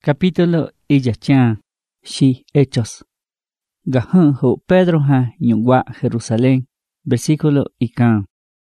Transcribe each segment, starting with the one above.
Capítulo Iyachan, Shi Hechos. Gahan ho Pedro ha nyungwa Jerusalén. Versículo ikan.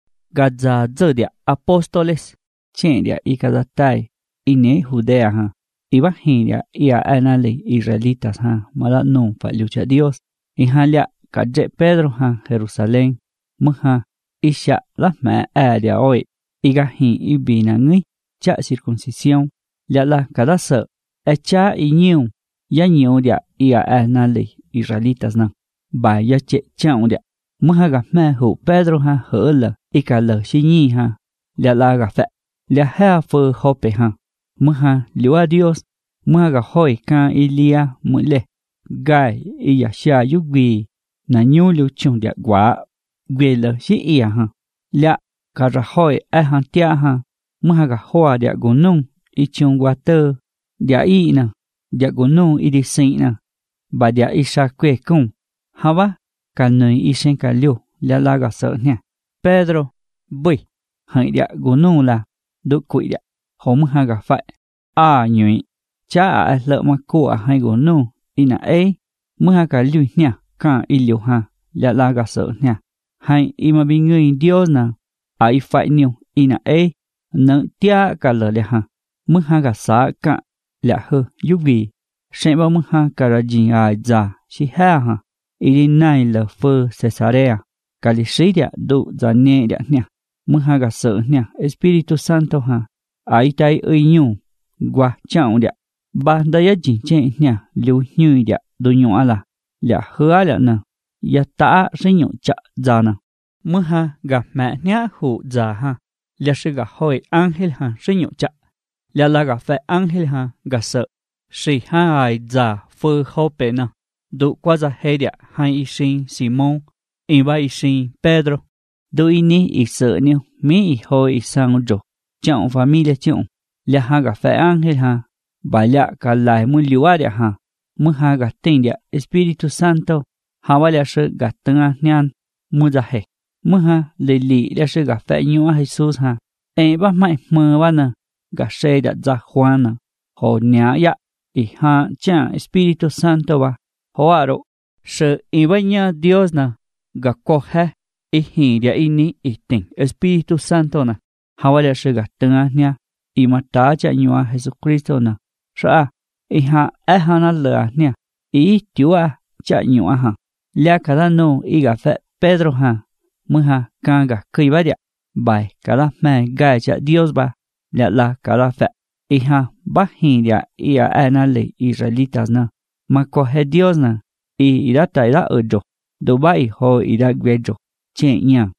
Gadza zodia apóstoles. Chendia ikadatai. Ine Judea ha. Ibahinia ia anale israelitas ha. Mala no fa lucha Dios. Ihalia kaje Pedro ha Jerusalén. Muha isha la ma adia oi. Igahin ibina ngui. Cha circuncisión. Ya la kadasa. Echa iñiu. Ya nhiều dia ia anale israelitas na. Ba ya che chao dia. Muha ga ma hu Pedro ha hở lờ. Ika lờ shi nhi ha. Ya la ga fe. Ya ha fơ hope ha. Muha liwa Dios. Muha ga hoi ka ilia mule. Gai iya sha yugi. Na nyu liu chung dia gwa. Gwe lờ shi ia ha. Ya ka ra hoi a han tia ha. Muha ga hoa dia gunung. I chung gwa tơ. Dia i na. Dia gunung i di sinh na. Ba dia i sa kwe kung. Hawa. Ka nơi i sen ka liu. Ya la ga sợ nha. Pedro. Bui. Hai dia gunung là. Đu quỷ dia. Hống ha ga phải. Nhụy. Cha lợ mà của hai gunung. I na Mưa ha ka liu nha. Ka i liu ha. Ya la ga sợ nha. Hai i ma bi người Dios na. I phải niu. I na nợ tia ka lợ le ha. Mưa ha ga sa ka. Lạ hơ giúp gì. Sẽ bao mưa ha cả ra dình già xí ha. Ý đi này là phơ Caesarea. Cả lý sĩ địa đủ ra nè địa nè. Mưa ha gà sợ nè. Espíritu Santo ha. Ái tay ơi nhu. Qua chào địa. Ba đá yá dình chê nè. Liu như địa. Đồ nhụ á là. Lạ hơ á lạ nè. Yá tạ sẽ nhụ chạ già nè. Mưa ha gà mẹ nè hụ già ha. Lạ sẽ gà hồi ángel ha sẽ nhụ chạ. Lạ là gà phải ángel ha gà sợ. Sĩ hai già phơ hô bê nà. Đủ qua ra hê địa hai y sinh Simon. Y ba y sinh Pedro. Đủ y ní y sợ niu. Mí y hôi y sang rô. Chọn familia chọn. Lạ ha gà phải ángel ha. Bà lạ cả lại mùi liu á địa ha. Mùi ha gà tình địa Espíritu Santo. Hà bà lạ sư gà tâng á nhan. Mùi ra hê. Mùi ha lì lì lạ sư gà phải nhu á Jesus ha. Ê bà mãi mơ bà nà. Gà sê đã ra khoa nà. Hồ nhá ya. Y ha cha Espíritu Santo va. Ho aro. Se ibaña Dios na. Ga coge. Y hi dia ini y ting. Espíritu Santo na. Hawala se ga tenga nia. Y mata cha nyua Jesucristo na. Sa. Y ha na lea nia. Y tiua cha nyua ha. Lea kada no y ga fe Pedro ha. Mu ha ka ga kui ba dia. Bai kada me ga cha Dios ba. Lea la kada fe. Y ha bahiria y anale israelitas na. Ma coge Dios na. Y irata ira ojo. Do bai ho ira gwejo. Che ña.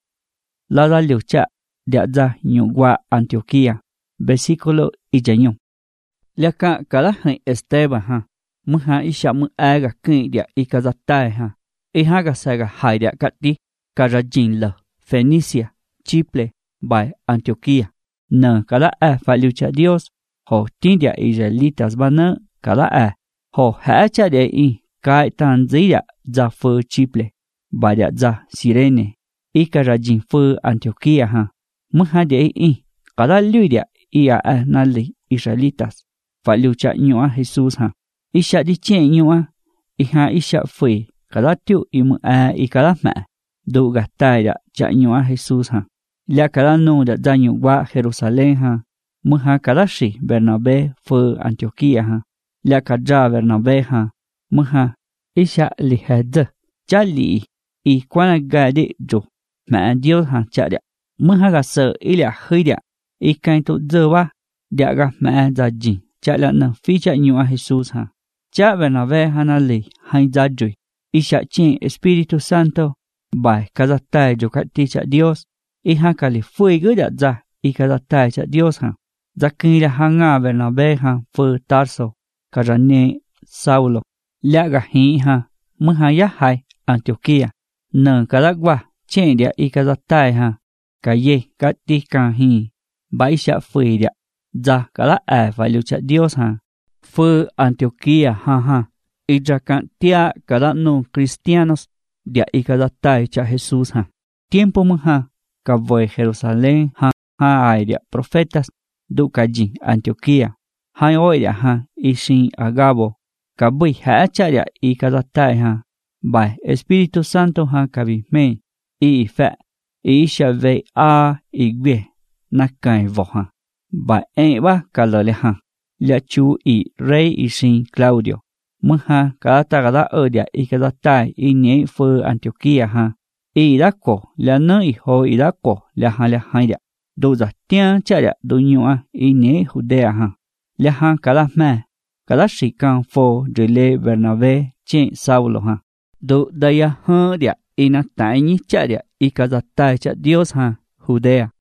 La da liu cha. Dia za nyugwa Antioquia. Versículo ijaño. Lea ka kada hai Esteban ha. Mu ha isha mu aga keng dia ikazatai ha. Y ha ga saga hai dia kati. Karajin la. Fenicia. Chipre. Bai Antioquia. Na kada fa liu cha Dios. Hồ tin địa Israelitas ba nơ cả là hồ hạ cha địa y cái tan dĩ địa ra phơ Chipre bà địa ra Cyrene y cả ra dinh phơ Antioquia ha mức hai địa y cả là lưu địa y nali Israelitas phải lưu cha nhua Jesus ha y cha đi chơi nhua y ha y cha phơi cả là tiêu y mu y cả là mẹ đủ gạt tai địa cha nhua Jesus ha lẽ cả là nô địa ra nhua qua Jerusalem ha. Muha karashi Bernabé fue Antioquia ha. La kadra Bernabé ha. Muha isha lihad. Chali y kwana gade jo. Ma Dios ha chadia. Muha ga sợ ila hıdia. Y kain to dơ dia ga ma za jin. Chala na fi cha nyua Jesus ha. Cha Bernabé ha na li hain za jui. Isha chen Espíritu Santo. Bai kazatai jo kati cha Dios. Y ha kali fue gada za. Y kazatai cha Dios ha. Zakini la hanga Bernabé ha fue Tarso, Carane Saulo, Laga hi ha, Muha ya hai Antioquia, Nâng Caragua, Chen dia y Kazatai ha, Kaye Kati kan hi, Baisha fue dia, Za Kala phải lưu cha Dios ha, fue Antioquia ha, y ya cantia cada no cristianos, dia y Kazatai cha Jesus ha. Tiempo muha, Cavoy Jerusalén ha, ai dia profetas, Dukaji Antioquia. hai oi dia ha isin Agabo ka bui ha cha dia I kazatai ha by Espiritu Santo ha kabime I fa I shave a igbe nakai vo ha by ba kalole ha ya chu I rei isin Claudio mha kata gada odia I kazatai I ne fu Antioquia ha I dako la no I ho I dako la ha dia do za tian cha dia do nyua I ne Judea ha la ha kala ma kala shikan fo de le Bernabe chen Saulo ha do daya ha dia ina tai ni cha dia I kazatai cha Dios ha Judea